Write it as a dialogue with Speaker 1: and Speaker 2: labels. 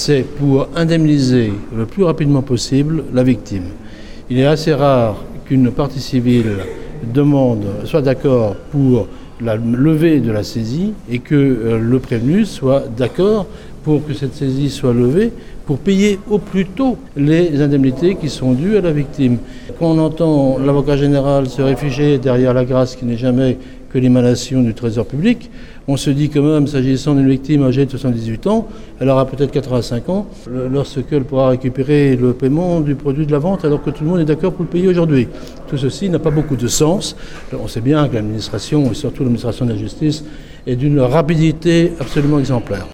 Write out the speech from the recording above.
Speaker 1: c'est pour indemniser le plus rapidement possible la victime. Il est assez rare qu'une partie civile soit d'accord pour la levée de la saisie et que le prévenu soit d'accord pour que cette saisie soit levée pour payer au plus tôt les indemnités qui sont dues à la victime. Quand on entend l'avocat général se réfugier derrière la grâce qui n'est jamais que l'émanation du Trésor public, on se dit quand même, s'agissant d'une victime âgée de 78 ans, elle aura peut-être 85 ans, lorsqu'elle pourra récupérer le paiement du produit de la vente alors que tout le monde est d'accord pour le payer aujourd'hui. Tout ceci n'a pas beaucoup de sens. On sait bien que l'administration, et surtout l'administration de la justice, est d'une rapidité absolument exemplaire.